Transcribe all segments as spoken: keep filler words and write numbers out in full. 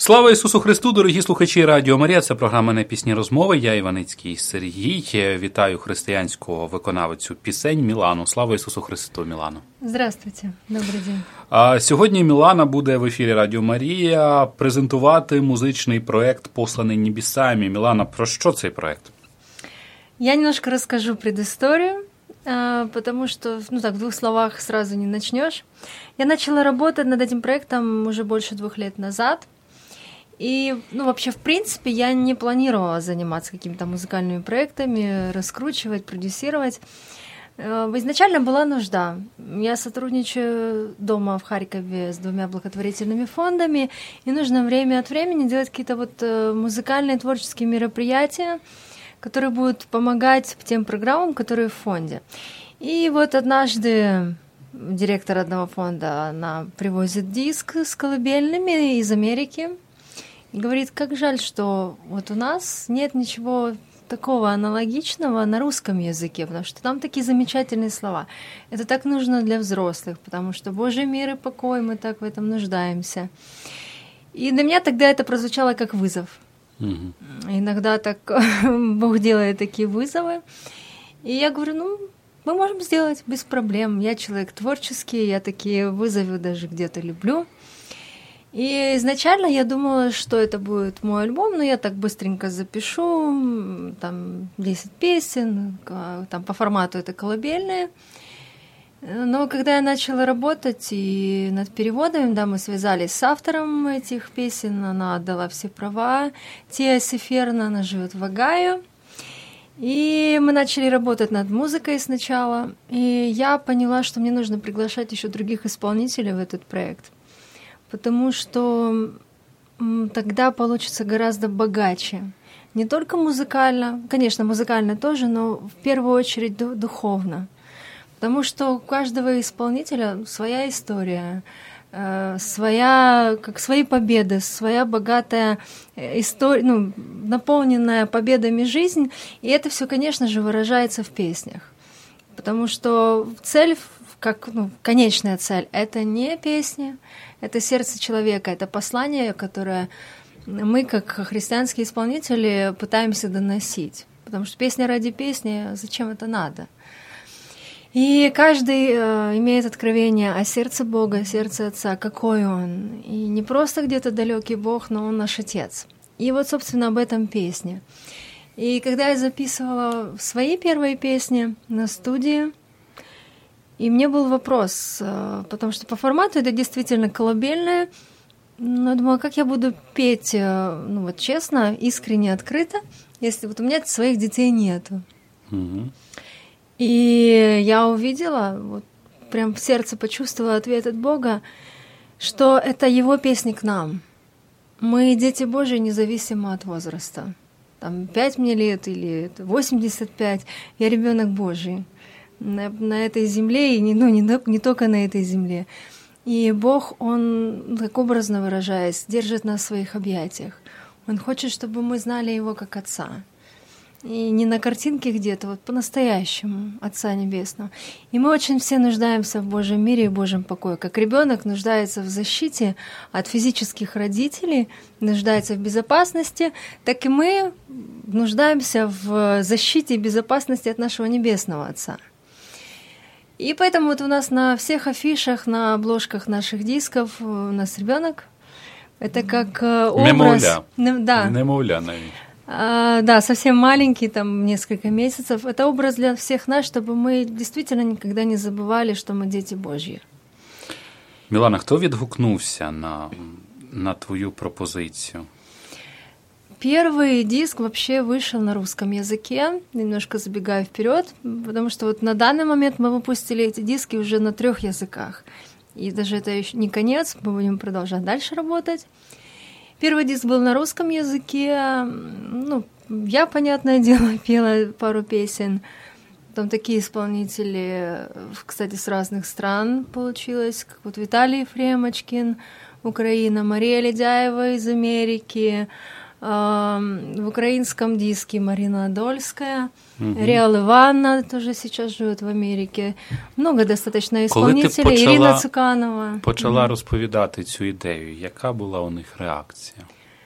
Слава Ісусу Христу, дорогі слухачі Радіо Марія, це програма «Непісні розмови». Я Іваницький Сергій. Вітаю християнського виконавицю пісень Мілану. Слава Ісусу Христу, Мілано. Здравствуйте, добрий день. А сьогодні Мілана буде в ефірі Радіо Марія презентувати музичний проєкт «Посланий небесами». Мілана, про що цей проєкт? Я немножко расскажу предысторию, потому что, ну так, в двух словах сразу не начнешь. Я начала работать над этим проектом уже больше двух лет назад. И, ну, вообще, в принципе, я не планировала заниматься какими-то музыкальными проектами, раскручивать, продюсировать. Изначально была нужда. Я сотрудничаю дома в Харькове с двумя благотворительными фондами, и нужно время от времени делать какие-то вот музыкальные творческие мероприятия, которые будут помогать тем программам, которые в фонде. И вот однажды директор одного фонда, она привозит диск с колыбельными из Америки и говорит, как жаль, что вот у нас нет ничего такого аналогичного на русском языке, потому что там такие замечательные слова. Это так нужно для взрослых, потому что Божий мир и покой, мы так в этом нуждаемся. И для меня тогда это прозвучало как вызов. Угу. Иногда так Бог делает такие вызовы. И я говорю, ну, мы можем сделать без проблем. Я человек творческий, я такие вызовы даже где-то люблю. И изначально я думала, что это будет мой альбом, но я так быстренько запишу, там десять песен, там по формату это колыбельные. Но когда я начала работать и над переводами, да, мы связались с автором этих песен, она отдала все права, Тия Сеферна, она живет в Огайо. И мы начали работать над музыкой сначала, и я поняла, что мне нужно приглашать еще других исполнителей в этот проект, потому что тогда получится гораздо богаче. Не только музыкально, конечно, музыкально тоже, но в первую очередь духовно. Потому что у каждого исполнителя своя история, своя, как свои победы, своя богатая история, ну, наполненная победами жизнь, и это все, конечно же, выражается в песнях. Потому что цель, как, ну, конечная цель, это не песня, это сердце человека, это послание, которое мы, как христианские исполнители, пытаемся доносить. Потому что песня ради песни, зачем это надо? И каждый э, имеет откровение о сердце Бога, сердце Отца, какой Он. И не просто где-то далекий Бог, но Он наш Отец. И вот, собственно, об этом песня. И когда я записывала свои первые песни на студии, и мне был вопрос, э, потому что по формату это действительно колыбельное, но я думала, как я буду петь, э, ну вот честно, искренне, открыто, если вот у меня своих детей нету. Mm-hmm. И я увидела, вот прям в сердце почувствовала ответ от Бога, что это Его песни к нам. Мы дети Божьи независимо от возраста. Там пять мне лет или восемьдесят пять, я ребенок Божий на, на этой земле, и не, ну, не, не только на этой земле. И Бог, Он, так образно выражаясь, держит нас в своих объятиях. Он хочет, чтобы мы знали Его как Отца. И не на картинке где-то, вот по-настоящему Отца Небесного. И мы очень все нуждаемся в Божьем мире и Божьем покое. Как ребенок нуждается в защите от физических родителей, нуждается в безопасности, так и мы нуждаемся в защите и безопасности от нашего Небесного Отца. И поэтому вот у нас на всех афишах, на обложках наших дисков у нас ребенок. Это как образ... Немовля. Да. Немовля, наверное. А, да, совсем маленький, там несколько месяцев. Это образ для всех нас, чтобы мы действительно никогда не забывали, что мы дети Божьи. Мілана, хто відгукнувся на, на твою пропозицию? Первый диск вообще вышел на русском языке, немножко забегая вперед, потому что вот на данный момент мы выпустили эти диски уже на трех языках. И даже это еще не конец, мы будем продолжать дальше работать. Первый диск был на русском языке, ну, я, понятное дело, пела пару песен. Там такие исполнители, кстати, с разных стран получилось, как вот Виталий Ефремочкин, Украина, Мария Ледяева из Америки, В украинском диске Марина Адольская, угу. Реал Ивановна тоже сейчас живет в Америке. Много достаточно исполнителей. Почала, Ірина Цуканова. Почала угу. розповідати цю ідею. Яка була у них реакція?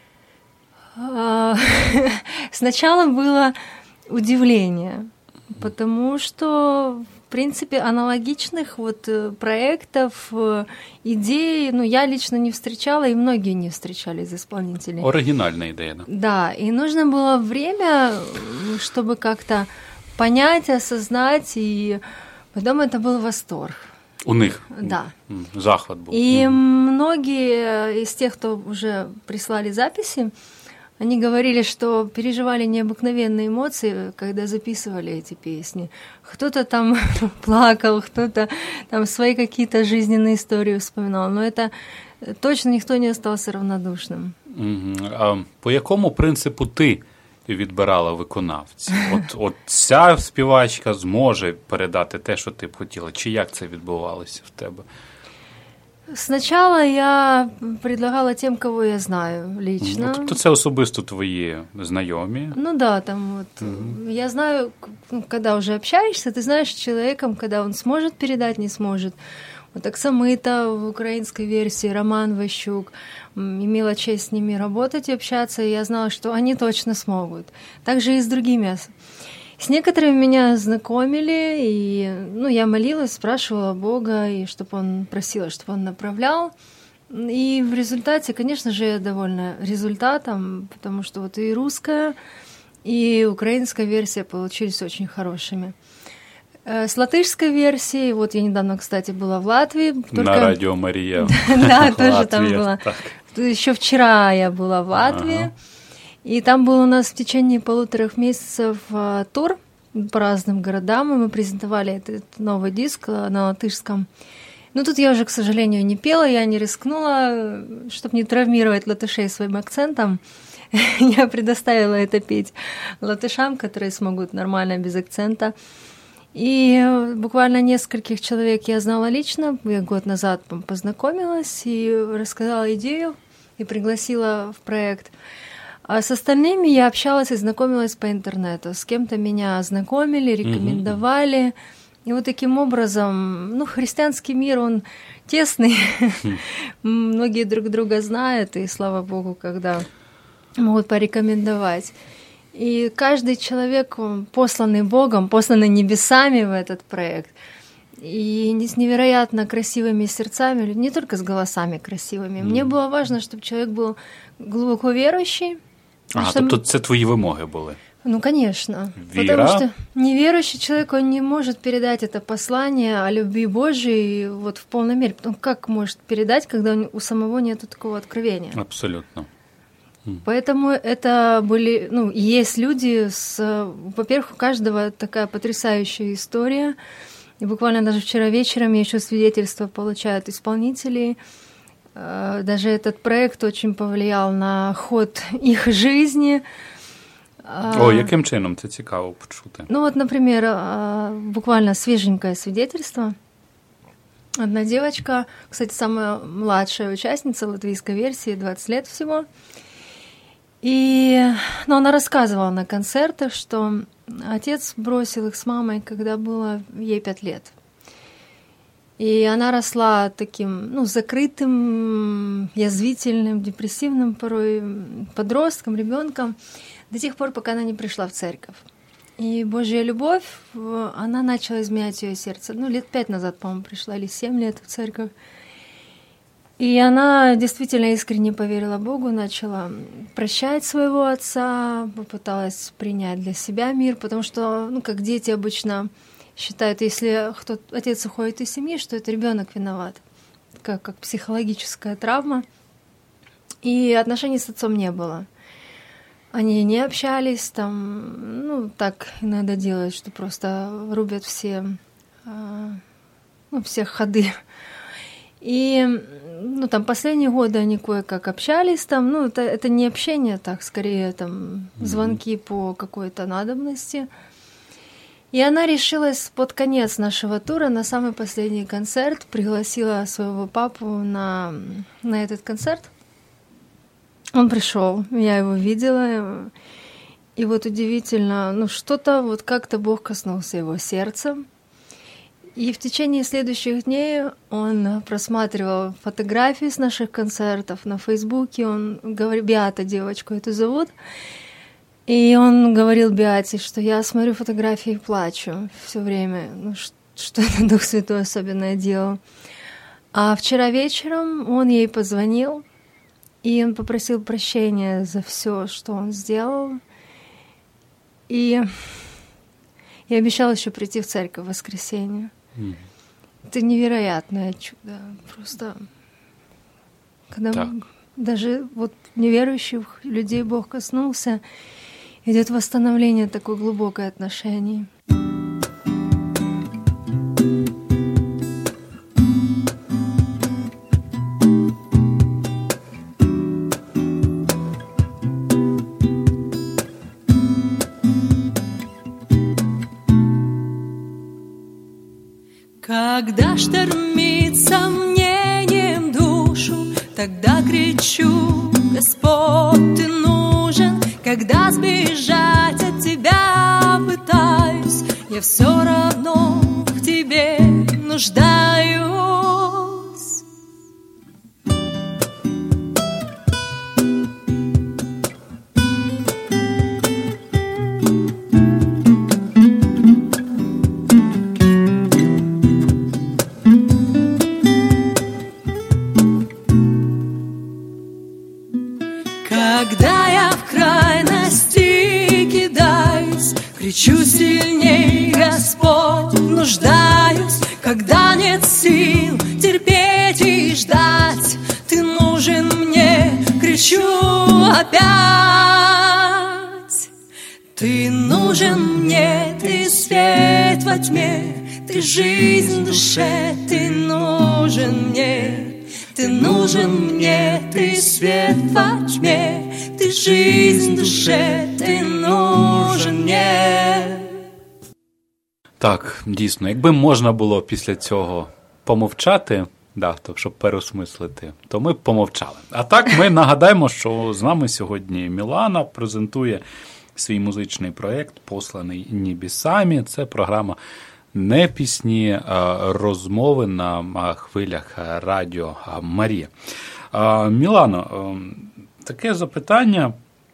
Сначала было удивление, потому что, в принципе, аналогичных вот проектов, идей, ну, я лично не встречала, и многие не встречали из исполнителей. Оригинальная идея, да? Да, и нужно было время, чтобы как-то понять, осознать, и потом это был восторг. У них? Да. Захват был. И угу. многие из тех, кто уже прислали записи, они говорили, что переживали необыкновенные эмоции, когда записывали эти песни. Кто-то там плакал, кто-то там свои какие-то жизненные истории вспоминал, но это точно никто не остался равнодушным. А по якому принципу ти відбирала виконавців? От, от ця співачка зможе передати те, що ти б хотіла? Чи як це відбувалося в тебе? Сначала я предлагала тем, кого я знаю лично. Ну, тобто це особисто твої знайомі? Ну да, там вот. Угу. Я знаю, когда уже общаешься, ты знаешь человеком, когда он сможет передать, не сможет. Вот Оксамита в украинской версии, Роман Ващук. Имела честь с ними работать и общаться, и я знала, что они точно смогут. Также и с другими. С некоторыми меня знакомили, и ну, я молилась, спрашивала Бога, и чтобы он просила, чтобы он направлял. И в результате, конечно же, я довольна результатом, потому что вот и русская, и украинская версия получились очень хорошими. С латышской версией, вот я недавно, кстати, была в Латвии. Только... На радио Мария. Да, тоже там была. Еще вчера я была в Латвии. И там был у нас в течение полутора месяцев тур по разным городам, и мы презентовали этот новый диск на латышском. Ну, тут я уже, к сожалению, не пела, я не рискнула, чтобы не травмировать латышей своим акцентом. Я предоставила это петь латышам, которые смогут нормально, без акцента. И буквально нескольких человек я знала лично, я год назад познакомилась и рассказала идею, и пригласила в проект. А с остальными я общалась и знакомилась по интернету. С кем-то меня знакомили, рекомендовали. Mm-hmm. И вот таким образом, ну, христианский мир, он тесный. Mm-hmm. Многие друг друга знают, и слава Богу, когда могут порекомендовать. И каждый человек, посланный Богом, посланный небесами в этот проект, и с невероятно красивыми сердцами, не только с голосами красивыми. Mm-hmm. Мне было важно, чтобы человек был глубоко верующий. Ага, тобто це твої вимоги були? Ну, конечно. Вера? Потому что неверующий человек, он не может передать это послание о любви Божией вот в полной мере. Потому как может передать, когда у самого нет такого откровения? Абсолютно. Поэтому это были, ну, есть люди с... Во-первых, у каждого такая потрясающая история. И буквально даже вчера вечером я еще свидетельства получаю от исполнителей. Даже этот проект очень повлиял на ход их жизни. О, яким чином? Це цікаво почути. Ну вот, например, буквально свеженькое свидетельство. Одна девочка, кстати, самая младшая участница латвийской версии, двадцать лет всего. И ну, она рассказывала на концертах, что отец бросил их с мамой, когда было ей пять лет. И она росла таким, ну, закрытым, язвительным, депрессивным порой подростком, ребенком, до тех пор, пока она не пришла в церковь. И Божья любовь, она начала изменять ее сердце. Ну, лет пять назад, по-моему, пришла, или семь лет в церковь. И она действительно искренне поверила Богу, начала прощать своего отца, попыталась принять для себя мир, потому что, ну, как дети обычно считают, если кто-то, отец уходит из семьи, что это ребенок виноват, как, как психологическая травма. И отношений с отцом не было. Они не общались, там, ну, так иногда делают, что просто рубят все, ну, все ходы. И, ну, там, последние годы они кое-как общались, там, ну, это, это не общение, так, скорее, там, звонки по какой-то надобности. И она решилась под конец нашего тура на самый последний концерт, пригласила своего папу на, на этот концерт. Он пришел, я его видела, и вот удивительно, ну что-то, вот как-то Бог коснулся его сердца. И в течение следующих дней он просматривал фотографии с наших концертов на Фейсбуке. Он говорит, Беата девочку эту зовут, и он говорил Беате, что я смотрю фотографии и плачу все время. Ну, что это Дух Святой особенное делал. А вчера вечером он ей позвонил, и он попросил прощения за все, что он сделал. И, и обещал еще прийти в церковь в воскресенье. Mm. Это невероятное чудо. Просто когда так. даже вот неверующих людей Бог коснулся, идет восстановление такой глубокой отношений. Когда штормит сомнением душу, тогда кричу: Господь, Ты нужен. Когда сбежать от Тебя пытаюсь, я все равно в Тебе нуждаюсь. Когда я в крайности кидаюсь, кричу сильней: Господь, нуждаюсь. Когда нет сил терпеть и ждать, Ты нужен мне, кричу опять. Ты нужен мне, Ты свет во тьме, Ты жизнь в душе, Ты нужен мне. Ты нужен мне, Ты свет во тьме, Ти жизнь в душе, Ти нужен мне. Так, дійсно, якби можна було після цього помовчати, да, то, щоб переосмислити, то ми б помовчали. А так ми нагадаємо, що з нами сьогодні Мілана презентує свій музичний проєкт «Посланий небесами». Це програма «Не пісні, а розмови» на хвилях радіо Марія. Мілано, таке запитання.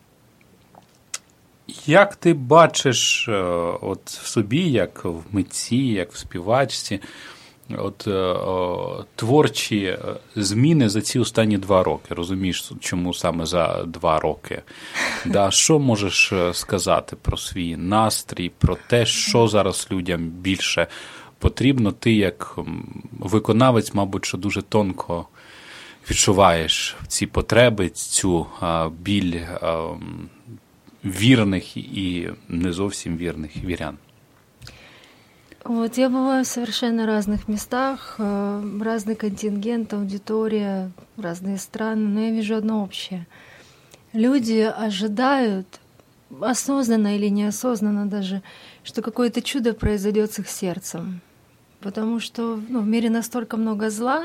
Як ти бачиш от в собі, як в митці, як в співачці, от о, творчі зміни за ці останні два роки? Розумієш, чому саме за два роки? Да, що можеш сказати про свій настрій, про те, що зараз людям більше потрібно? Ти як виконавець, мабуть, що дуже тонко відчуваєш ці потреби, цю а, біль а, вірних и не зовсім вірних вірян. Вот я бываю в совершенно разных местах, разный контингент, аудитория, разные страны, но я вижу одно общее. Люди ожидают, осознанно или неосознанно даже, что какое-то чудо произойдет с их сердцем. Потому что ну, в мире настолько много зла,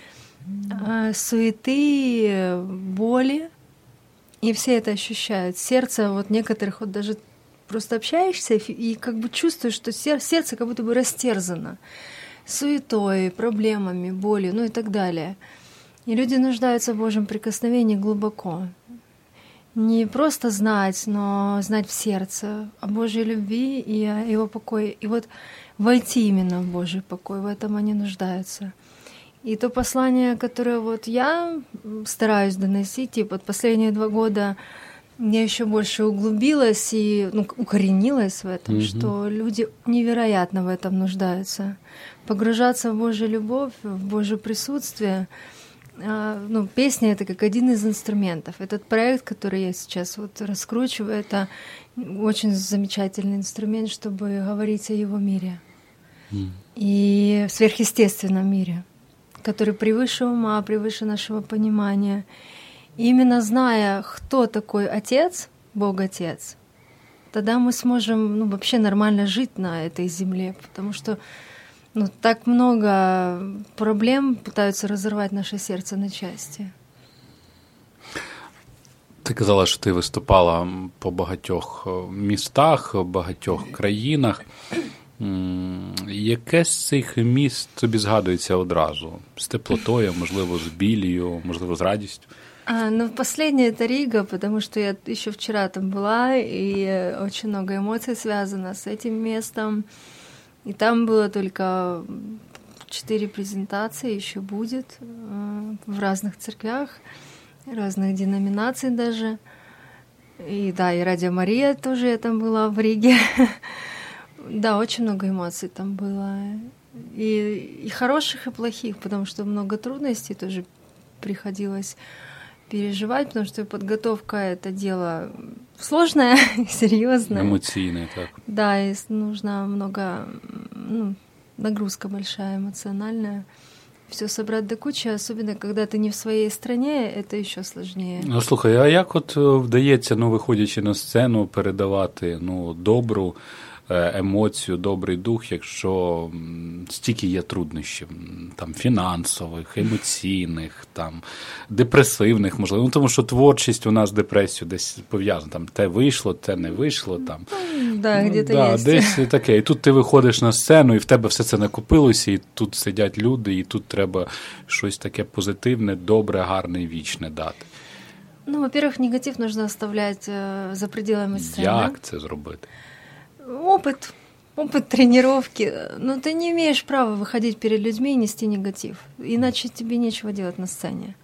суеты, боли, и все это ощущают. Сердце вот некоторых вот даже просто общаешься и как бы чувствуешь, что сердце как будто бы растерзано суетой, проблемами, болью, ну и так далее. И люди нуждаются в Божьем прикосновении глубоко. Не просто знать, но знать в сердце о Божьей любви и о Его покое. И вот войти именно в Божий покой, в этом они нуждаются. И то послание, которое вот я стараюсь доносить, и вот последние два года я еще больше углубилась и ну, укоренилась в этом, mm-hmm. что люди невероятно в этом нуждаются. Погружаться в Божью любовь, в Божье присутствие. Ну, песня — это как один из инструментов. Этот проект, который я сейчас вот раскручиваю, это очень замечательный инструмент, чтобы говорить о Его мире. Mm. И в сверхъестественном мире, который превыше ума, превыше нашего понимания. И именно зная, кто такой Отец, Бог Отец, тогда мы сможем ну, вообще нормально жить на этой земле, потому что ну, так много проблем пытаются разорвать наше сердце на части. Ти казала, що ти виступала по багатьох містах, багатьох країнах. Яке з цих міст тобі згадується одразу? З теплотою, можливо, з білью, можливо, з радістю? А, ну, последнее это Рига, потому что я еще вчера там была, и очень много эмоций связано с этим местом. И там было только четыре презентации, еще будет в разных церквях, разных деноминаций даже. И да, и Радио Мария тоже я там была в Риге. Да, очень много эмоций там было. И, и хороших, и плохих, потому что много трудностей тоже приходилось переживать, потому что подготовка — это дело сложное, серьезное. Эмоциональное, так. Да, и нужно много, ну, нагрузка большая эмоциональная. Все собрать до кучи, особенно когда ти не в своїй стране, це ще складніше. Ну, слухай, а як от вдається, ну, виходячи на сцену, передавати, ну, добру емоцію, добрий дух, якщо стільки є труднощів, там, фінансових, емоційних, там, депресивних, можливо. Ну, тому що творчість у нас з депресією десь пов'язана. Там, те вийшло, те не вийшло. Там. Да, ну, где-то да, есть. десь таке. І тут ти виходиш на сцену, і в тебе все це накопилося, і тут сидять люди, і тут треба щось таке позитивне, добре, гарне і вічне дати. Ну, во-первых, негатив нужно оставлять за пределами сцены. Як це зробити? Опыт, опыт тренировки. Но ты не имеешь права выходить перед людьми и нести негатив. Иначе тебе нечего делать на сцене.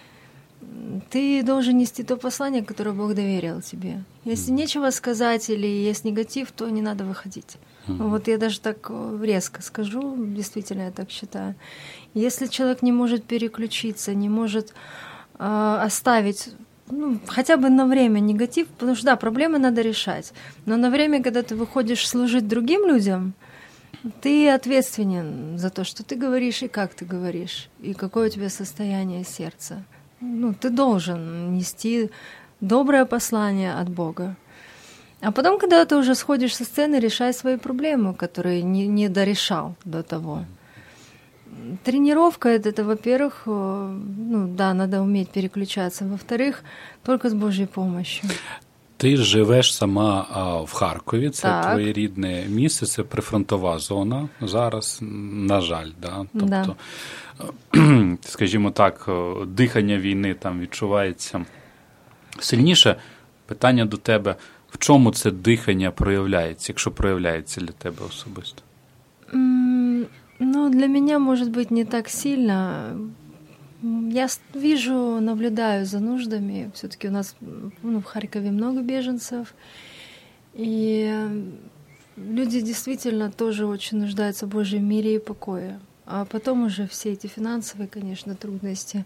Ты должен нести то послание, которое Бог доверил тебе. Если нечего сказать или есть негатив, то не надо выходить. Mm-hmm. Вот я даже так резко скажу, действительно я так считаю. Если человек не может переключиться, не может э, оставить... Ну, хотя бы на время негатив, потому что, да, проблемы надо решать. Но на время, когда ты выходишь служить другим людям, ты ответственен за то, что ты говоришь и как ты говоришь, и какое у тебя состояние сердца. Ну, ты должен нести доброе послание от Бога. А потом, когда ты уже сходишь со сцены, решай свои проблемы, которые не, не дорешал до того. Тренировка это, это, во-первых, ну да, надо уметь переключаться. Во-вторых, только с Божьей помощью. Ти живеш сама а, в Харкові, це так. твоє рідне місце, це прифронтова зона зараз, на жаль. Да? Тобто, да. Скажімо так, дихання війни там відчувається сильніше. Питання до тебе, в чому це дихання проявляється, якщо проявляється для тебе особисто? Mm. Ну, для меня, может быть, не так сильно. Я вижу, наблюдаю за нуждами. Все-таки у нас, ну, в Харькове много беженцев. И люди действительно тоже очень нуждаются в Божьем мире и покое. А потом уже все эти финансовые, конечно, трудности.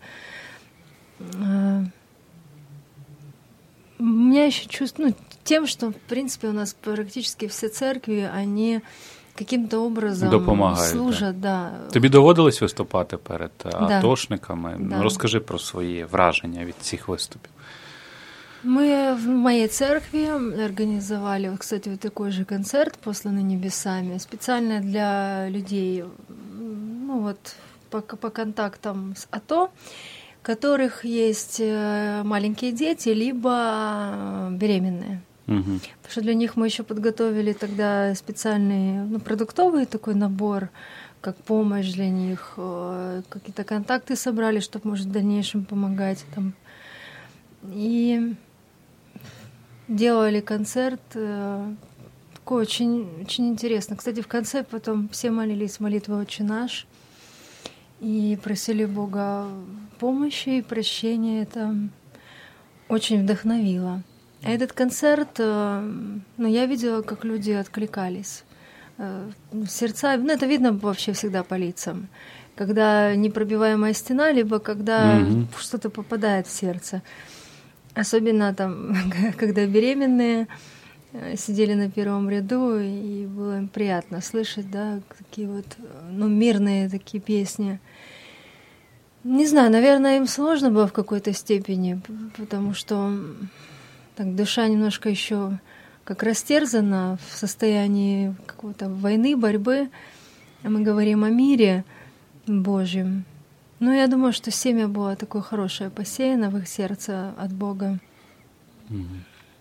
У меня еще чувство, ну, тем, что, в принципе, у нас практически все церкви, они... каким-то образом допомагають, служать. Да. Да. Тобі доводилось виступати перед да. атошниками? Да. Розкажи про свої враження від цих виступів. Мы в моей церкви организовали, кстати, вот такой же концерт «Посланный небесами», специально для людей, ну вот, по, по контактам с АТО, у которых есть маленькие дети, либо беременные. Угу. Потому что для них мы еще подготовили тогда специальный, ну, продуктовый такой набор, как помощь для них, какие-то контакты собрали, чтобы, может, в дальнейшем помогать там. И делали концерт такой очень, очень интересно. Кстати, в конце потом все молились молитвой «Отче наш» и просили Бога помощи и прощения. Это очень вдохновило. А этот концерт, ну, я видела, как люди откликались. Сердца, ну, это видно вообще всегда по лицам. Когда непробиваемая стена, либо когда mm-hmm. что-то попадает в сердце. Особенно там, когда беременные сидели на первом ряду, и было им приятно слышать, да, такие вот, ну, мирные такие песни. Не знаю, наверное, им сложно было в какой-то степени, потому что так душа немножко еще как растерзана в состоянии какой-то войны, борьбы. А мы говорим о мире Божьем. Но я думаю, что семя было такое хорошее посеяно в их сердце от Бога. Угу.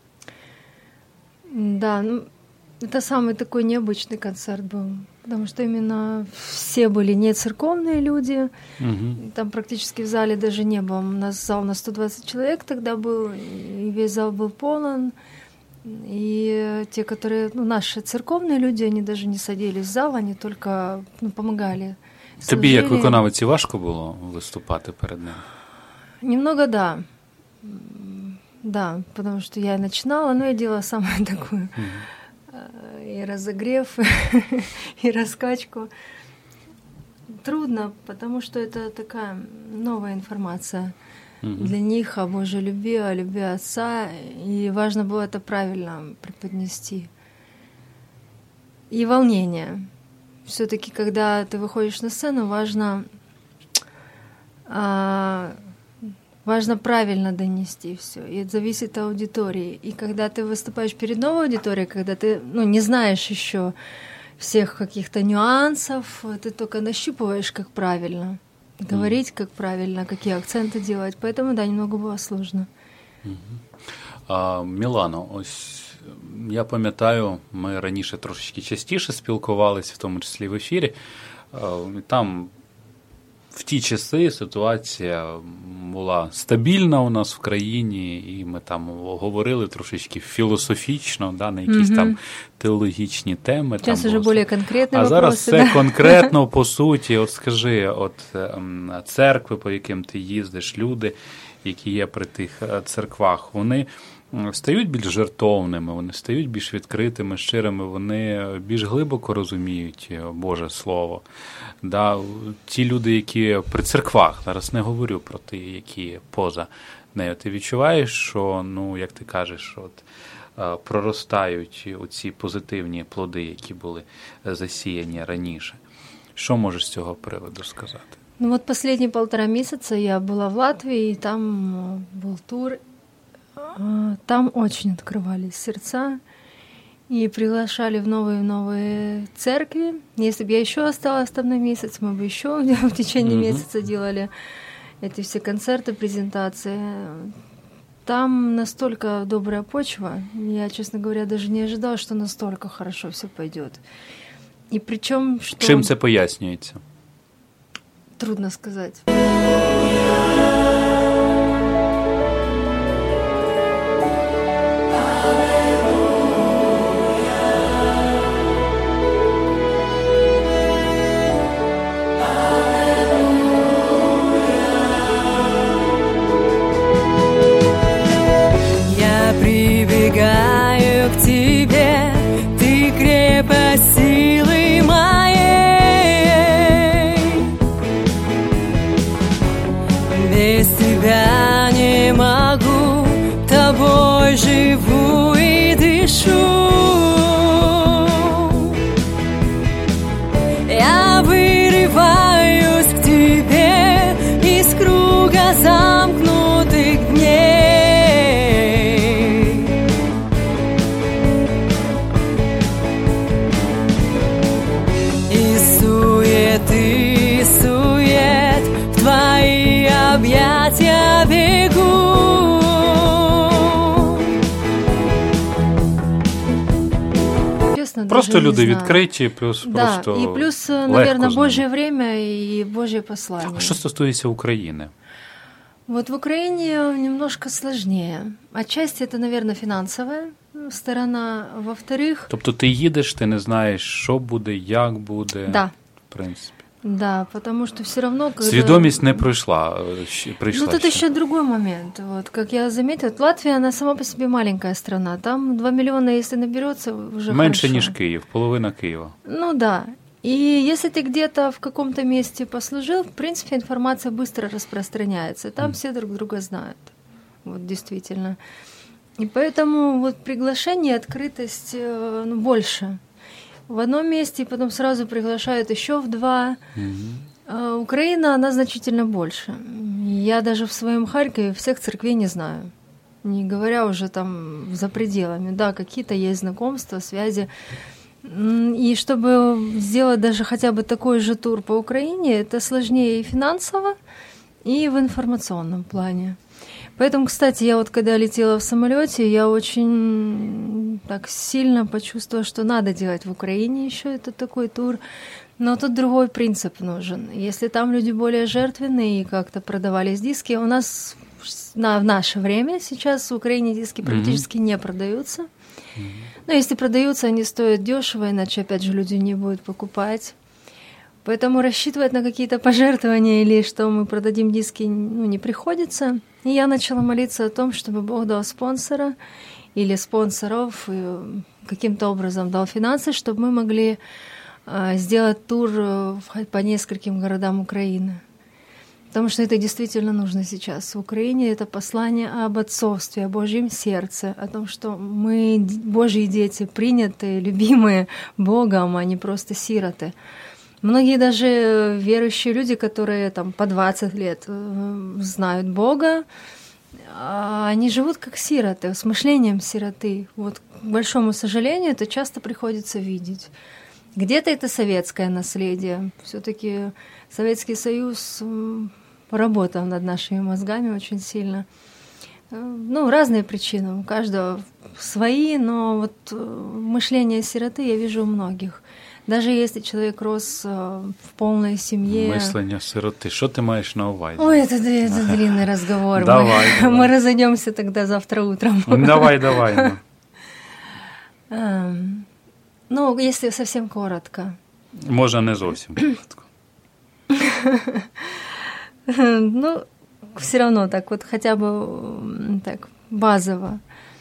Да, ну, это самый такой необычный концерт был, потому что именно все были не церковные люди, угу. Там практически в зале даже не было. У нас зал на сто двадцать человек тогда был, и весь зал был полон. И те, которые, ну, наши церковные люди, они даже не садились в зал, они только, ну, помогали. Тобі, як виконавиці, важко було виступати перед ним? Немного, да. Да, потому что я начинала, но я делала самую такую mm-hmm. и разогрев, и раскачку. Трудно, потому что это такая новая информация mm-hmm. для них о Божьей любви, о любви Отца, и важно было это правильно преподнести. И волнение. Все-таки, когда ты выходишь на сцену, важно, а, важно правильно донести все. И это зависит от аудитории. И когда ты выступаешь перед новой аудиторией, когда ты, ну, не знаешь еще всех каких-то нюансов, ты только нащупываешь, как правильно говорить, как правильно, какие акценты делать. Поэтому, да, немного было сложно. А, Мілано, ось я пам'ятаю, ми раніше трошечки частіше спілкувалися, в тому числі в ефірі. Там в ті часи ситуація була стабільна у нас в країні, і ми там говорили трошечки філософічно, да, на якісь mm-hmm. там теологічні теми. Зараз вже більш конкретні А вопроси, зараз все да? конкретно, по суті. От скажи, от церкви, по яким ти їздиш, люди, які є при тих церквах, вони стають більш жертовними, вони стають більш відкритими, щирими, вони більш глибоко розуміють Боже Слово. Да, ті люди, які при церквах, зараз не говорю про ті, які поза нею, ти відчуваєш, що, ну, як ти кажеш, от, проростають оці позитивні плоди, які були засіяні раніше. Що можеш з цього приводу сказати? Ну вот последние полтора месяца я была в Латвии, и там был тур. Там очень открывались сердца и приглашали в новые новые церкви. Если бы я еще осталась там на месяц, мы бы еще в течение mm-hmm. месяца делали эти все концерты, презентации. Там настолько добрая почва. Я, честно говоря, даже не ожидала, что настолько хорошо все пойдет. И причем, что... Чим це пояснюється? Трудно сказать. Прибегаю к тебе, ты крепость силы моей. Без тебя не могу, тобой живу и дышу. Я вырываюсь к тебе из круга замкнутых дней. Ты сует, в твои объятия бегу. Честно, просто люди відкриті, плюс да, просто і плюс, наверное, Божье время и Божье послание. А що стосується України? Вот в Украине немножко сложнее. Отчасти это, наверное, финансовая сторона. Во-вторых... Тобто ти їдеш, ти не знаєш, що буде, як буде. Да. В принципе. Да, потому что все равно... Когда... Свідомість не пройшла. прийшла ну, тут ще. еще другой момент. Вот, как я заметила, Латвия, она сама по себе маленькая страна. Там два миллиона, если наберется, уже меньше, хорошо. ніж Київ, половина Києва. Ну да. И если ты где-то в каком-то месте послужил, в принципе, информация быстро распространяется. Там mm. все друг друга знают. Вот действительно. И поэтому вот приглашение, открытость ну, больше. В одном месте, и потом сразу приглашают еще в два. Mm-hmm. А Украина, она значительно больше. Я даже в своем Харькове всех церквей не знаю. Не говоря уже там за пределами. Да, какие-то есть знакомства, связи. И чтобы сделать даже хотя бы такой же тур по Украине, это сложнее и финансово, и в информационном плане. Поэтому, кстати, я вот когда летела в самолете, я очень так сильно почувствовала, что надо делать в Украине еще это такой тур. Но тут другой принцип нужен. Если там люди более жертвенные и как-то продавались диски, у нас на, в наше время сейчас в Украине диски практически mm-hmm. не продаются. Mm-hmm. Но если продаются, они стоят дешево, иначе опять же люди не будут покупать. Поэтому рассчитывать на какие-то пожертвования или что мы продадим диски, ну, не приходится. И я начала молиться о том, чтобы Бог дал спонсора или спонсоров, и каким-то образом дал финансы, чтобы мы могли э, сделать тур по нескольким городам Украины. Потому что это действительно нужно сейчас. В Украине это послание об отцовстве, о Божьем сердце, о том, что мы Божьи дети, принятые, любимые Богом, а не просто сироты. Многие даже верующие люди, которые там по двадцать лет знают Бога, они живут как сироты, с мышлением сироты. Вот, к большому сожалению, это часто приходится видеть. Где-то это советское наследие. Все-таки Советский Союз поработал над нашими мозгами очень сильно. Ну, разные причины, у каждого свои, но вот мышление сироты я вижу у многих. Даже если человек рос в полной семье. Мислення сироти. Що ти маєш на увазі? Ой, это, это длинный разговор. Давай, мы, давай. мы разойдемся тогда завтра утром. Давай, давай. Ну. ну, если совсем коротко. Може, не зовсім коротко. Ну, все равно так вот хотя бы так базово.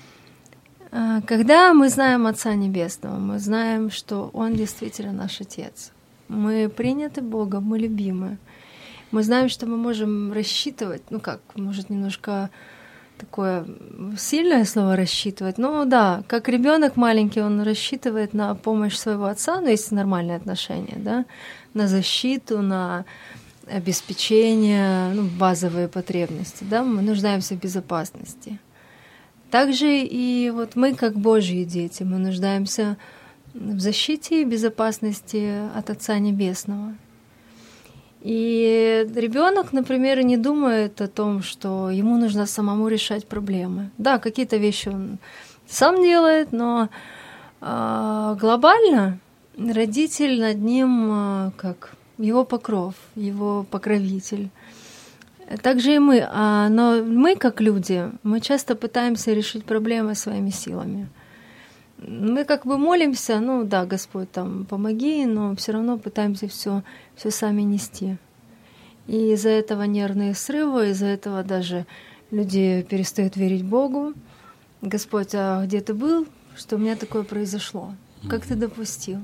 Когда мы знаем Отца Небесного, мы знаем, что Он действительно наш Отец. Мы приняты Богом, мы любимы. Мы знаем, что мы можем рассчитывать, ну как, может, немножко такое сильное слово рассчитывать, но да, как ребенок маленький, он рассчитывает на помощь своего отца, ну, есть нормальные отношения, да, на защиту, на обеспечение, ну, базовые потребности, да, мы нуждаемся в безопасности. Также и вот мы, как Божьи дети, мы нуждаемся в защите и безопасности от Отца Небесного. И ребенок, например, не думает о том, что ему нужно самому решать проблемы. Да, какие-то вещи он сам делает, но э, глобально родитель над ним э, как его покров, его покровитель. Также и мы, а, но мы, как люди, мы часто пытаемся решить проблемы своими силами. Мы как бы молимся, ну да, Господь, там, помоги, но все равно пытаемся все, все сами нести. И из-за этого нервные срывы, из-за этого даже люди перестают верить Богу. Господь, а где ты был, что у меня такое произошло? Как ты допустил?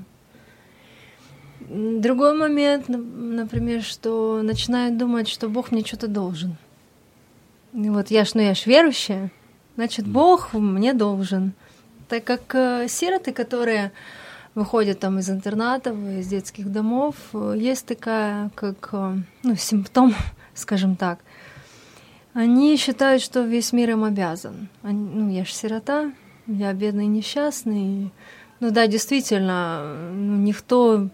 Другой момент, например, что начинают думать, что Бог мне что-то должен. И вот я ж, ну я ж верующая, значит, Бог мне должен. Так как э, сироты, которые выходят там из интернатов, из детских домов, есть такая, как, э, ну, симптом, скажем так. Они считают, что весь мир им обязан. Они, ну, я ж сирота, я бедный, несчастный. Ну да, действительно, ну, никто...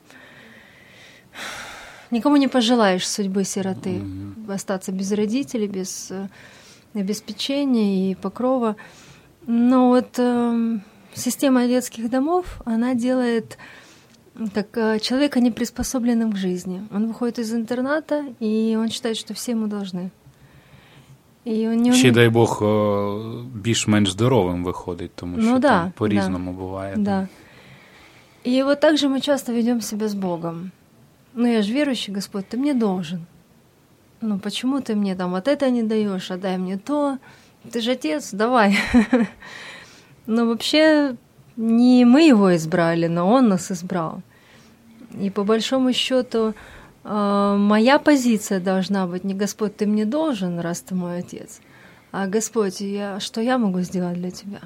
Никому не пожелаешь судьбы сироты, mm-hmm. остаться без родителей, без э, обеспечения и покрова. Но вот э, система детских домов, она делает как э, человека неприспособленным к жизни. Он выходит из интерната, и он считает, что все ему должны. І он... Ще, дай Бог, більш-менш здоровим виходить, тому що ну, да, там по-різному да, буває. Да. И вот так же мы часто ведем себя с Богом. Ну, я же верующий, Господь, ты мне должен. Ну, почему ты мне там вот это не даешь, а дай мне то? Ты же отец, давай. Но вообще не мы его избрали, но он нас избрал. И по большому счету моя позиция должна быть не «Господь, ты мне должен, раз ты мой отец», а «Господь, я, что я могу сделать для тебя?»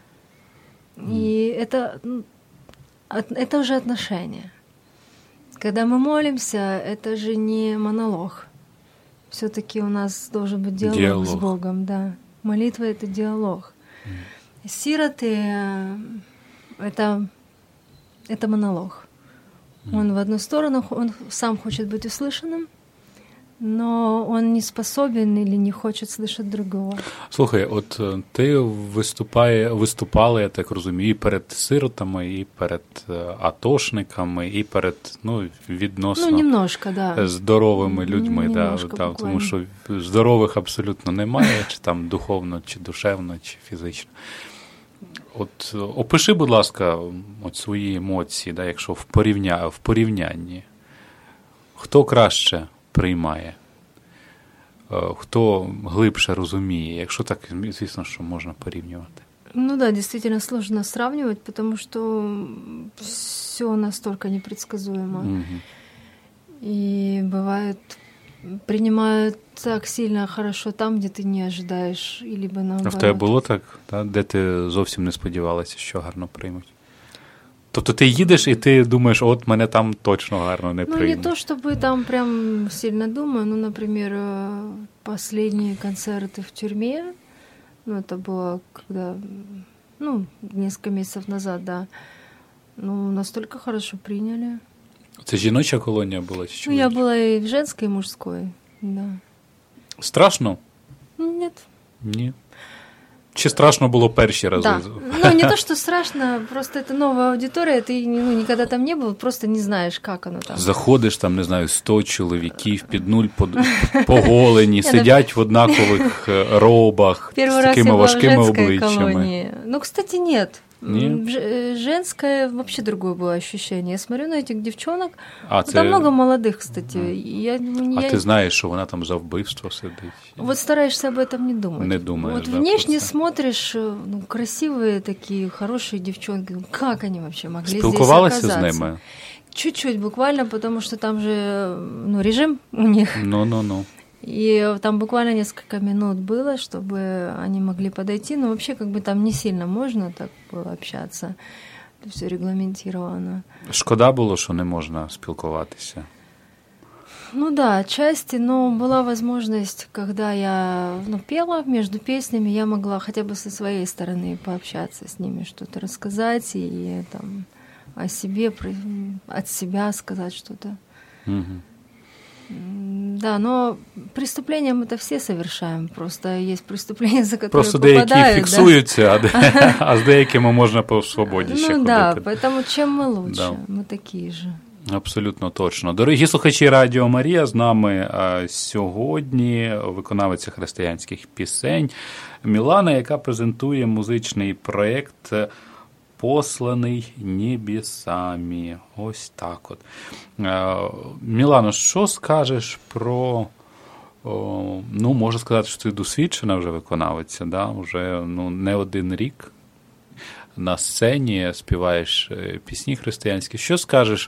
И это, это уже отношения. Когда мы молимся, это же не монолог. Все-таки у нас должен быть диалог, диалог. с Богом. Да. Молитва — это диалог. Mm. Сироты — это, это монолог. Mm. Он в одну сторону, он сам хочет быть услышанным, но он не способен или не хочет слышать другого. Слухай, от ти виступає, виступала, я так розумію, і перед сиротами, і перед атошниками, і перед, ну, відносно ну, немножко, да. здоровими людьми, Немножко, да, да, тому що здорових абсолютно немає, чи там духовно, чи душевно, чи фізично. От опиши, будь ласка, от свої емоції, да, якщо в, порівня... в порівнянні. Хто краще приймає? Хто глибше розуміє? Якщо так, звісно, що можна порівнювати. Ну да, действительно сложно сравнивать, потому что все настолько непредсказуемо. Угу. И бывает, принимают так сильно хорошо там, де ти не ожидаєш, і либо наоборот. А в тебе було так, да? Де ти зовсім не сподівалася, що гарно приймуть? Тобто ти їдеш і ти думаєш, от мене там точно гарно не приймуть. Ну, не то, чтобы там прям сильно думаю, ну, например, последние концерты в тюрьме, ну, это было когда, ну, несколько месяцев назад, да, ну, настолько хорошо приняли. Це жіноча колонія була? Чи ну, я была и в женской, и мужской, да. Страшно? Нет. Ні. Чи страшно було перші рази? Да. Ну, не то, что страшно, просто это новая аудитория, ты ну, никогда там не был, просто не знаешь, как оно там. Заходиш, там, не знаю, сто чоловіків під нуль поголені, сидять в однакових робах, з такими важкими обличчями. Ну, кстати, нет. Нет? Женское вообще другое было ощущение. Я смотрю на этих девчонок, а там це... много молодых, кстати. Я, ну, а я... ти знаєш, що вона там за вбивство сидить? Вот стараешься об этом не думать. Не думаешь, вот да, внешне смотришь, ну, красивые такие, хорошие девчонки. Как они вообще могли здесь оказаться? Спілкувалася з ними? Чуть-чуть буквально, потому что там же ну, режим у них. Ну-ну-ну. И там буквально несколько минут было, чтобы они могли подойти. Но вообще как бы там не сильно можно так было общаться. Это все регламентировано. Шкода було, що не можна спілкуватися? Ну да, отчасти, но была возможность, когда я ну, пела между песнями, я могла хотя бы со своей стороны пообщаться с ними, что-то рассказать и там о себе, от себя сказать что-то. Угу. Да, но преступления мы-то все совершаем. Просто есть преступления, за которые просто попадают. Просто деякі фіксуються, да? а, а з деякими можна по свободі ще ну, ходити. Ну да, поэтому чем мы лучше, да. мы такие же. Абсолютно точно. Дорогі слухачі Радіо Марія, з нами а, сьогодні виконавиця християнських пісень Мілана, яка презентує музичний проєкт «Посланий небесами». Ось так от. Мілано, що скажеш про, о, ну, можу сказати, що ти досвідчена вже виконавиця, да? Вже ну, не один рік на сцені співаєш пісні християнські. Що скажеш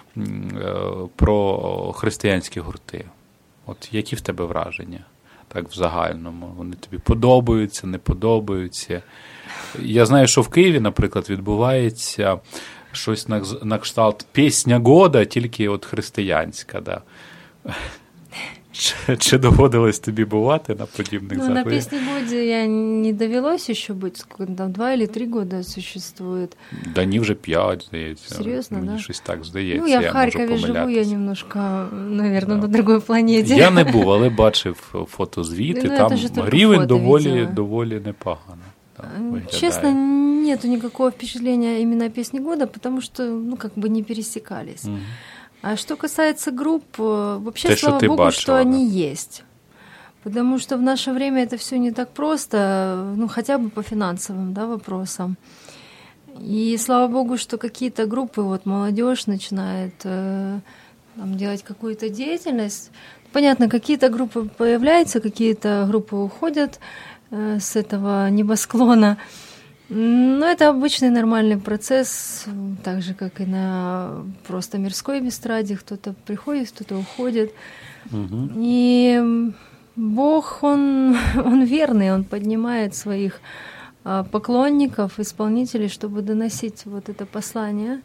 про християнські гурти? От які в тебе враження? Так, в загальному. Вони тобі подобаються, не подобаються? Я знаю, що в Києві, наприклад, відбувається щось на, на кшталт «Пісня года», тільки от християнська, да. Чи, чи доводилось тобі бувати на подібних ну, заходах? На «Песне года» я не довелось еще быть, там два или три года существует. Да ні, вже п'ять, здається. Серйозно, мені да? щось так здається. Ну, я в я Харкові живу, я немножко, наверное, да. на другой планеті. Я не був, але бачив фотозвіти, ну, там рівень фото доволі, доволі непогано. Там, честно, нету никакого впечатления именно о «Песне года», потому что, ну, как бы не пересекались. Mm-hmm. А что касается групп, вообще, Ты, слава богу, бачила, что да? они есть. Потому что в наше время это все не так просто, ну, хотя бы по финансовым, да, вопросам. И слава богу, что какие-то группы, вот молодежь начинает э, там, делать какую-то деятельность. Понятно, какие-то группы появляются, какие-то группы уходят э, с этого небосклона. Но это обычный нормальный процесс, так же, как и на просто мирской эстраде. Кто-то приходит, кто-то уходит. Угу. И Бог, он, он верный, Он поднимает своих поклонников, исполнителей, чтобы доносить вот это послание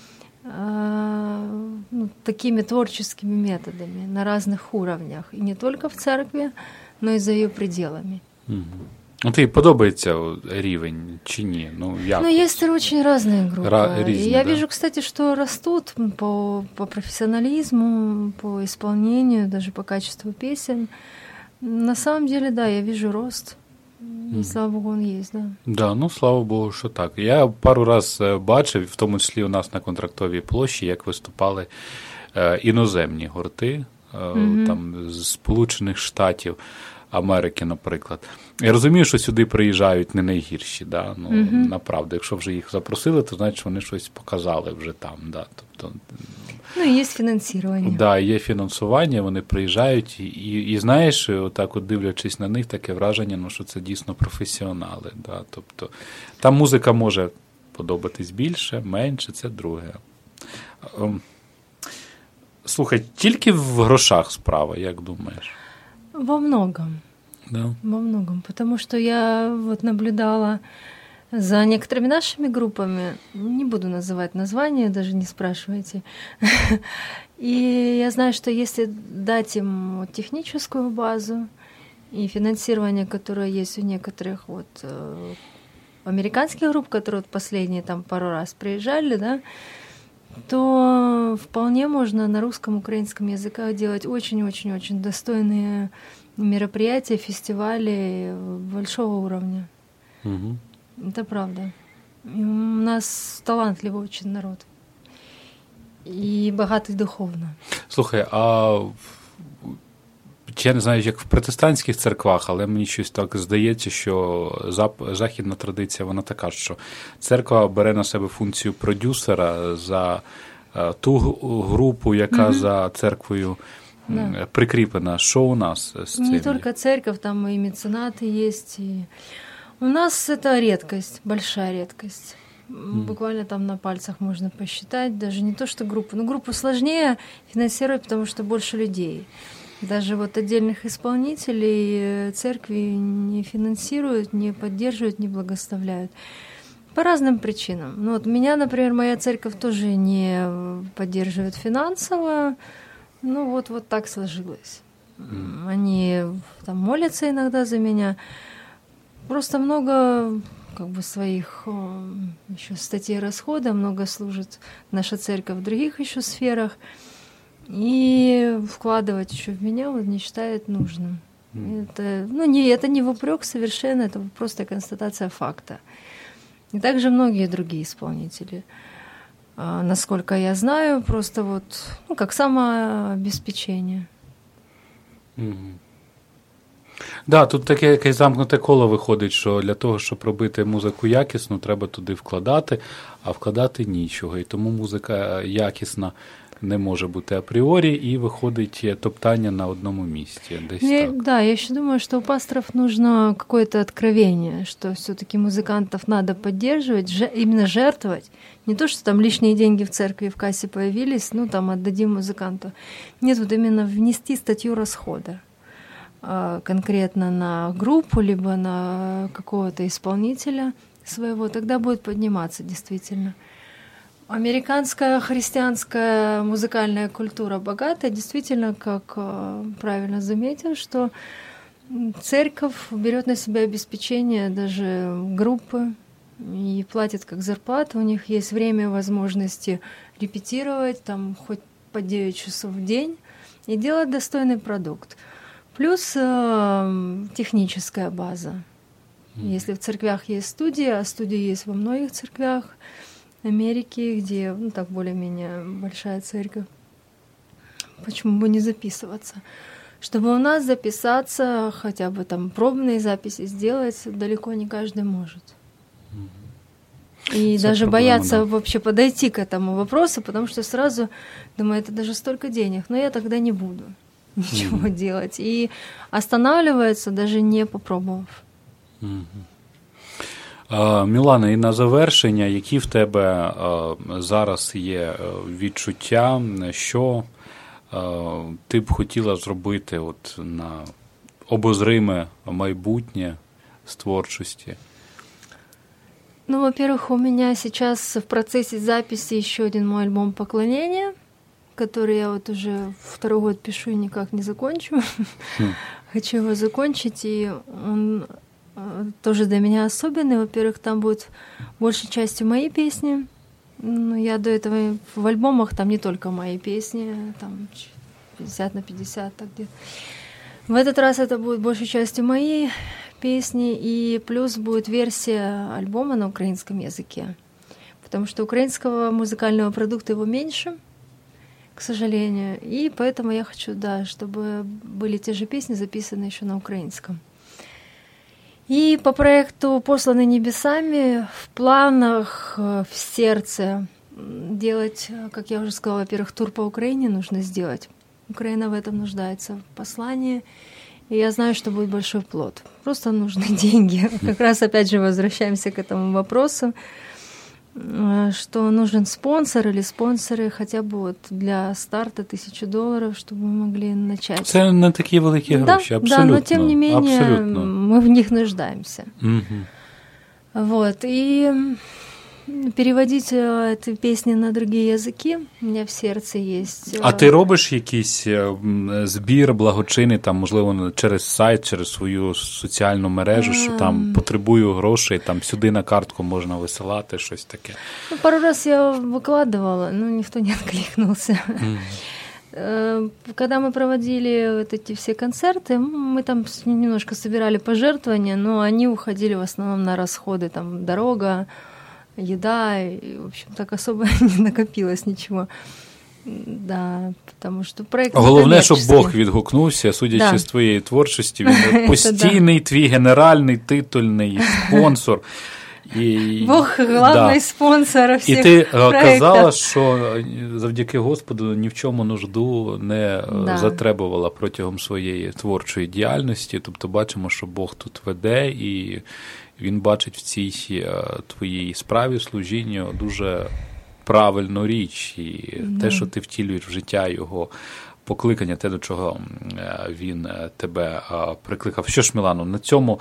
ну, такими творческими методами на разных уровнях. И не только в церкви, но и за ее пределами. Угу. Ну, тобі подобається рівень чи ні? Ну, як? Ну, есть очень разные группы. Ра- різні, я да? вижу, кстати, что растут по, по профессионализму, по исполнению, даже по качеству песен. На самом деле, да, я вижу рост. И, слава богу, он есть, да. Да, ну, слава Богу, що так. Я пару раз бачив, в тому числі у нас на Контрактовій площі, як виступали е, іноземні гурти, е, mm-hmm. там, з Сполучених Штатів Америки, наприклад. Я розумію, що сюди приїжджають не найгірші, да? Ну, mm-hmm. направду, якщо вже їх запросили, то значить вони щось показали вже там, да? Тобто, ну, є фінансування. Да, є фінансування, вони приїжджають, і, і, і знаєш, отак от дивлячись на них, таке враження, ну, що це дійсно професіонали, да? Тобто, там музика може подобатись більше, менше, це друге. Слухай, тільки в грошах справа, як думаєш? Во многом. Да. Во многом. Потому что я вот наблюдала за некоторыми нашими группами, не буду называть названия, даже не спрашивайте. И я знаю, что если дать им техническую базу и финансирование, которое есть у некоторых вот американских групп, которые вот последние там пару раз приезжали, да, то вполне можно на русском, украинском языках делать очень-очень-очень достойные мероприятия, фестивали большого уровня. Угу. Это правда. И у нас талантливый очень народ. И богатый духовно. Слухай, а я не знаю, як в протестантських церквах, але мені щось так здається, що західна традиція, вона така, що церква бере на себе функцію продюсера за ту групу, яка mm-hmm. за церквою да. прикріплена. Що у нас з цим? Не только церковь, там и меценаты есть. И... У нас это редкость, большая редкость. Mm. Буквально там на пальцах можно посчитать. Даже не то, что группу. Ну, группу сложнее финансировать, потому что больше людей. Даже вот отдельных исполнителей церкви не финансируют, не поддерживают, не благословляют. По разным причинам. Ну, вот меня, например, моя церковь тоже не поддерживает финансово. Ну, вот, вот так сложилось. Mm. Они там молятся иногда за меня. Просто много как бы своих еще статей расхода, много служит наша церковь в других еще сферах. И вкладывать еще в меня вот не считает нужным. Mm. Это, ну, не, это не вопрек совершенно, это просто констатация факта. И также многие другие исполнители. А, насколько я знаю, просто вот, ну, как самообеспечение. Mm-hmm. Да, тут таке якесь замкнуте коло виходить, що для того, щоб робити музику якісну, треба туди вкладати, а вкладати нічого. І тому музика якісна не може бути апріорі, і виходить топтання на одному місці. Десь я, так. Да, я еще думаю, что у пасторов нужно какое-то откровение, что все-таки музыкантов надо поддерживать, же, именно жертвовать. Не то, что там лишние деньги в церкви в кассе появились, ну там отдадим музыканту. Нет, вот именно внести статью расхода конкретно на группу, либо на какого-то исполнителя своего, тогда будет подниматься действительно. Американская христианская музыкальная культура богатая, действительно, как правильно заметил, что церковь берет на себя обеспечение даже группы и платит как зарплату. У них есть время, возможности репетировать, там хоть по девять часов в день и делать достойный продукт. Плюс э, техническая база. Если в церквях есть студия, а студии есть во многих церквях Америки, где, ну, так более-менее большая церковь, почему бы не записываться? Чтобы у нас записаться, хотя бы там пробные записи сделать, далеко не каждый может. И это даже проблема, боятся да. вообще подойти к этому вопросу, потому что сразу думаю, это даже столько денег, но я тогда не буду ничего mm-hmm. делать. И останавливается, даже не попробовав. Mm-hmm. Uh, Мілана, і на завершення, які в тебе uh, зараз є відчуття, що uh, ти б хотіла зробити от на обозриме майбутнє з творчості? Ну, во-первых, у меня сейчас в процессе записи еще один мой альбом «Поклонение», который я вот уже второй год пишу и никак не закончу. Mm. Хочу его закончить, и он тоже для меня особенный. Во-первых, там будет большей частью мои песни. Ну, я до этого в альбомах там не только мои песни, там пятьдесят на пятьдесят, так где. В этот раз это будет большей частью мои песни, и плюс будет версия альбома на украинском языке. Потому что украинского музыкального продукта его меньше, к сожалению. И поэтому я хочу, да, чтобы были те же песни записаны еще на украинском. И по проекту «Посланный небесами» в планах, в сердце делать, как я уже сказала, во-первых, тур по Украине нужно сделать. Украина в этом нуждается, в послании. И я знаю, что будет большой плод. Просто нужны деньги. Как раз опять же возвращаемся к этому вопросу, что нужен спонсор или спонсоры хотя бы вот для старта тысячу долларов, чтобы мы могли начать. Це не такі великі гроші, да, абсолютно. Да, но тем не менее абсолютно. Мы в них нуждаемся. Угу. Вот, и переводить эти песни на другие языки у меня в сердце есть. А ти робиш якийсь збір благочинний, там, можливо, через сайт, через свою соціальну мережу, що там потребую грошей, там сюди на картку можна висилати, щось таке? Ну, пару раз я выкладывала, но никто не откликнулся. Mm. Когда мы проводили вот эти все концерты, мы там немножко собирали пожертвования, но они уходили в основном на расходы, там, дорога, еда, и, в общем, так особо не накопилось нічого. Да, тому що проект головне, щоб Бог відгукнувся, судячи да. з твоєї творчості, він постійний твій генеральний, титульний спонсор. І, Бог головний да. спонсор всіх І ти проєктів. казала, що завдяки Господу ні в чому нужду не да. затребувала протягом своєї творчої діяльності. Тобто бачимо, що Бог тут веде, і Він бачить в цій твоїй справі, служінню дуже правильну річ. І да. те, що ти втілюєш в життя Його покликання, те, до чого Він тебе прикликав. Що ж, Мілано, на цьому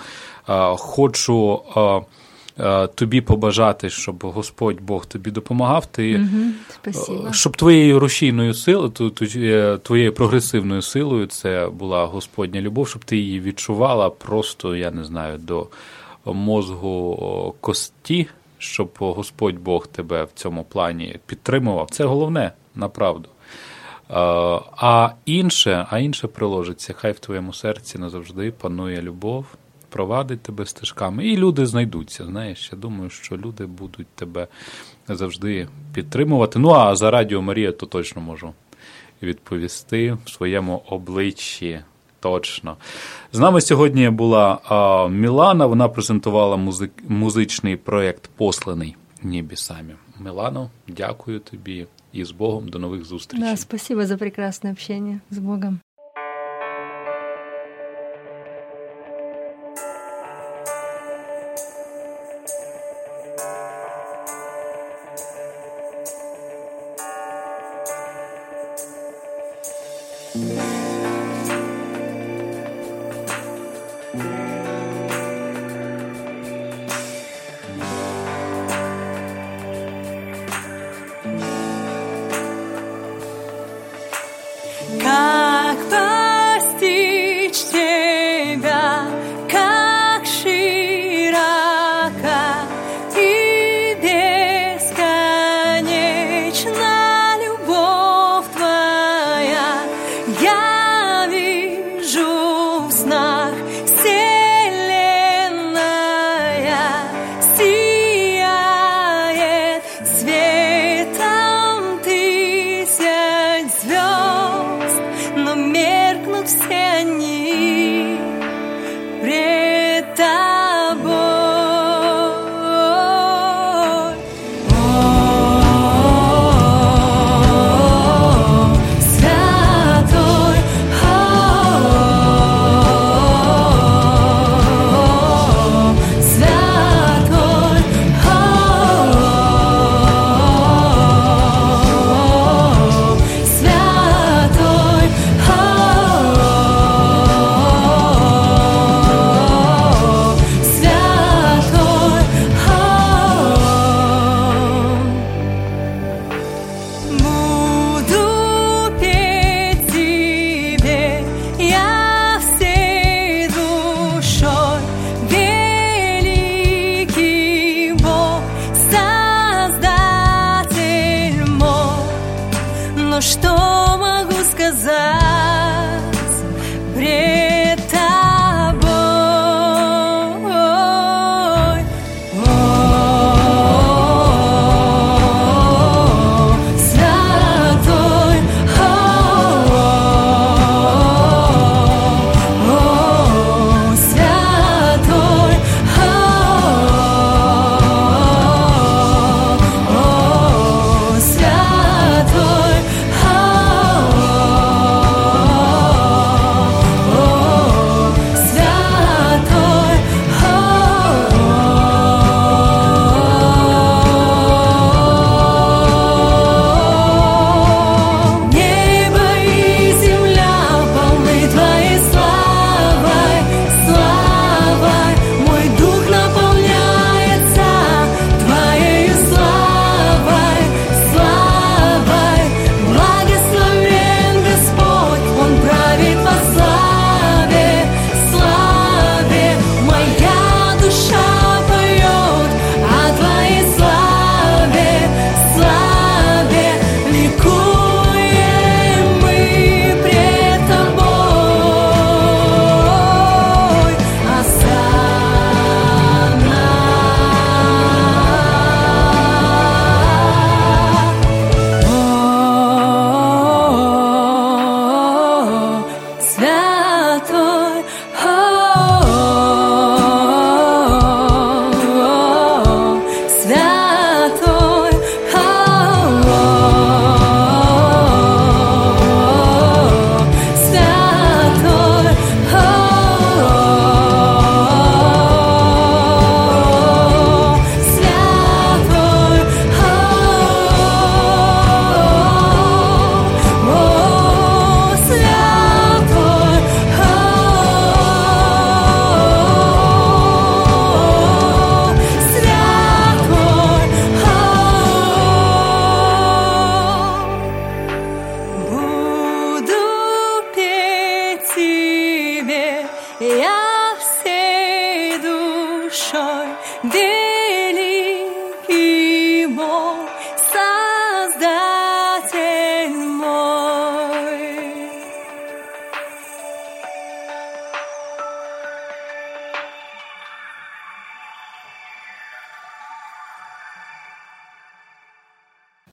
хочу тобі побажати, щоб Господь Бог тобі допомагав, ти, угу, щоб твоєю рушійною силою, твоєю прогресивною силою, це була Господня любов, щоб ти її відчувала просто, я не знаю, до мозгу кості, щоб Господь Бог тебе в цьому плані підтримував. Це головне, направду. А інше, а інше приложиться, хай в твоєму серці назавжди панує любов, провадить тебе стежками, і люди знайдуться, знаєш, я думаю, що люди будуть тебе завжди підтримувати. Ну, а за Радіо Марія то точно можу відповісти в своєму обличчі, точно. З нами сьогодні була а, Мілана, вона презентувала музик, музичний проєкт «Посланий небесами». Мілано, дякую тобі і з Богом, до нових зустрічей. Да, спасибо за прекрасное общение. С Богом. Как что